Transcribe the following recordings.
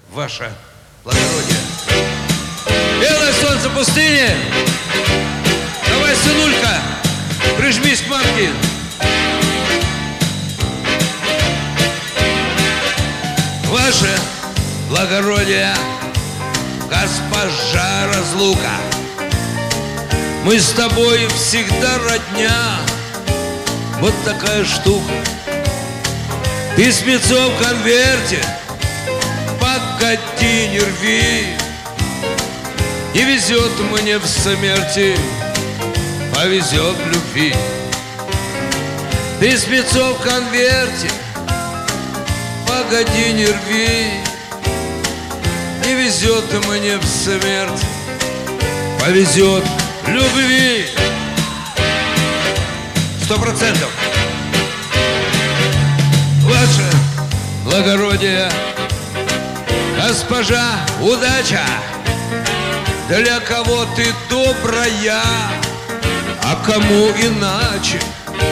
ваше благородие. Белое солнце пустыни. Давай, сынулька, прижмись к мамке. Ваше благородие, госпожа Разлука, мы с тобой всегда родня. Вот такая штука. Письмецо в конверте, погоди, не рви. Не везет мне в смерти, повезет в любви. Письмецо в конверте, погоди, не рви. Не везет мне в смерти, повезет в любви. 100%. Ваше благородие, госпожа Удача, для кого ты добрая, а кому иначе?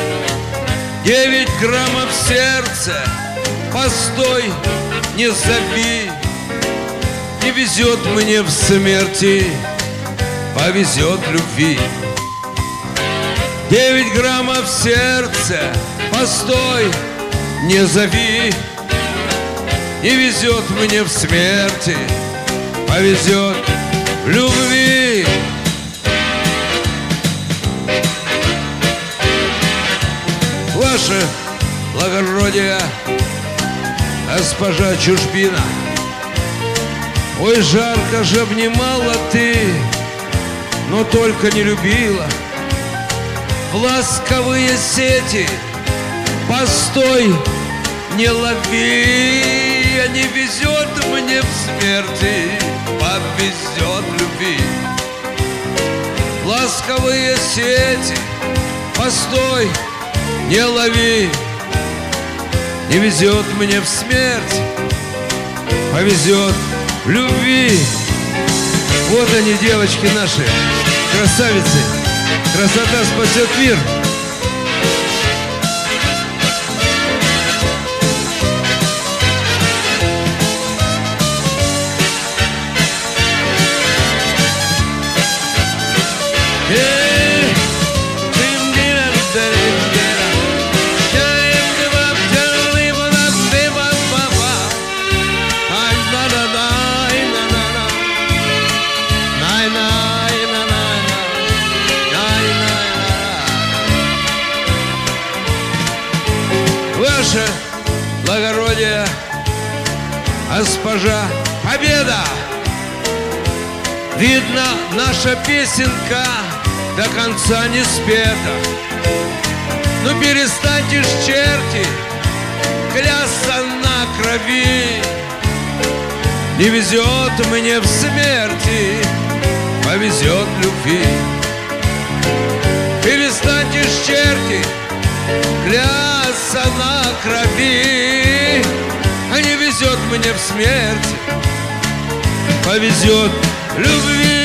9 граммов сердца, постой, не зови. Не везет мне в смерти, повезет в любви. 9 граммов сердца, постой, не зови. Не везет мне в смерти, повезет в любви. Ваше благородие, госпожа Чужбина, ой, жарко же обнимала ты, но только не любила. В ласковые сети постой, не лови. Не везет мне в смерти, повезет в любви. Ласковые сети постой, не лови. Не везет мне в смерти, повезет в любви. Вот они, девочки наши, красавицы. Красота спасет мир. Ваше благородие, госпожа Победа, видно, наша песенка до конца не спета. Ну перестаньте ж, черти, клясться на крови. Не везет мне в смерти, повезет в любви. Перестаньте ж, черти, клясться на крови. А не везет мне в смерти, повезет в любви.